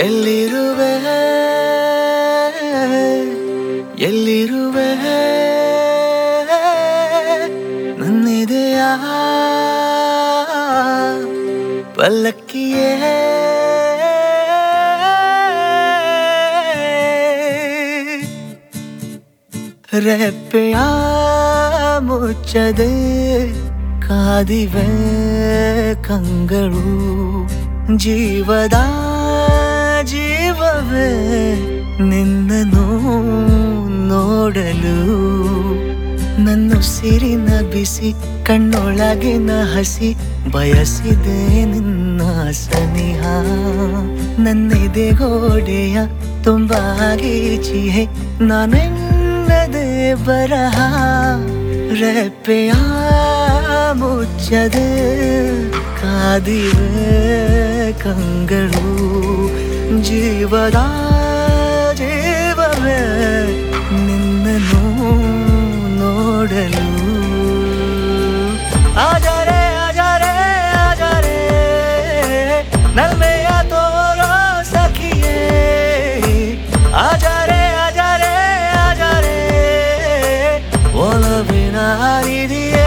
ಎಲ್ಲಿರುವೆ ಎಲ್ಲಿರುವೆ ನನ್ನೆದೆಯ ಪಲ್ಲಕ್ಕಿಯೇ ರೆಪ್ಪೆಯ ಮುಚ್ಚದೆ ಕಾದಿವೆ ಕಂಗಳು ಜೀವದ ಜೀವವೇ ನಿನ್ನನ್ನು ನೋಡಲು ನನ್ನುಸಿರಿನ ಬಿಸಿ ಕಣ್ಣೊಳಗಿನ ಹಸಿ ಬಯಸಿದೆ ನಿನ್ನ ಸನಿಹ ನನ್ನೆದೆಗೋಡೆಯ ತುಂಬಾಗೀಚಿಯೇ ನಾನೆನ್ನದೆ ಬರಹ ರೆಪ್ಪೆಯ ಮುಚ್ಚದೆ ಕಾದಿವೆ ಕಂಗಳು ಜೀವದ ಜೀವವೇ ನಿನ್ನನ್ನು ನೋಡಲು ಆಜಾರೆ ಆಜಾರೆ ಆಜಾರೆ ನಲ್ಮೆಯ ತೋರೋ ಸಖಿಯೇ ಆಜಾರೆ ಆಜಾರೆ ಆಜಾರೆ ಒಲವಿನ ಹರಿದಿಯೇ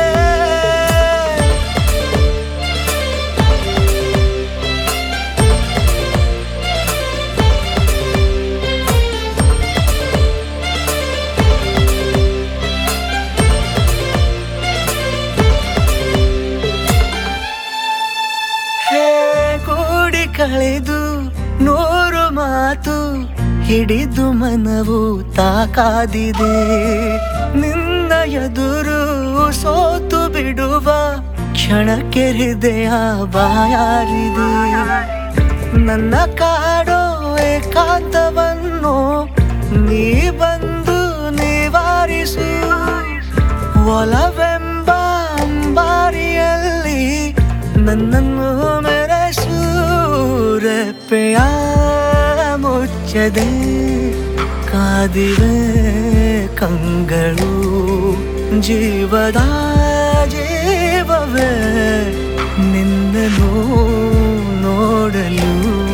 ಕಳೆದು ನೂರು ಮಾತು ಹಿಡಿದು ಮನವು ತಾಕಾದಿದೆ ನಿನ್ನ ಎದುರು ಸೋತು ಬಿಡುವ ಕ್ಷಣಕ್ಕೆ ಹೃದಯ ಬಾಯಾರಿದೆ ನನ್ನ ಕಾಡೋ ಏಕಾಂತವನ್ನು ನೀ ಬಂದು ನಿವಾರಿಸು ಒಲವೆಂಬ ಅಂಬಾರಿಯಲ್ಲಿ ನನ್ನನ್ನು ಮೆರೆಸು ರೆಪ್ಪೆಯ ಮುಚ್ಚದೆ ಕಾದಿವೆ ಕಂಗಳು ಜೀವದ ಜೀವವೇ ನಿನ್ನನ್ನು ನೋಡಲು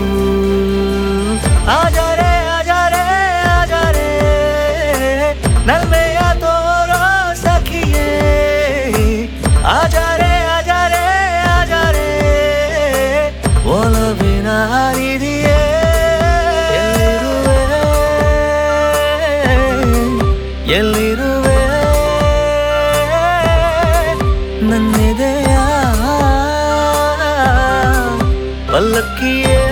ಆಜಾರೆ ಆಜಾರೆ ಆಜಾರೆ ನಲ್ಮೆಯ ತೋರೋ ಸಖಿಯೇ ಆಜಾರೆ ಆಜಾರೆ ಆಜಾರೆ ಒಲವಿನ ಹರಿದಿಯೇ ಎಲ್ಲಿರುವೆ ನನ್ನೆದೆಯ ಪಲ್ಲಕ್ಕಿಯೇ